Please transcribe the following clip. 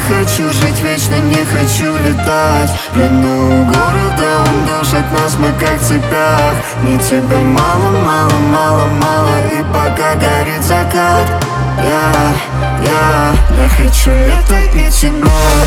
хочу жить вечно, не хочу летать. В плену города он душит нас, мы как в цепях. Мне тебя мало, мало, мало, мало, и пока горит закат. Я хочу лето и тебя.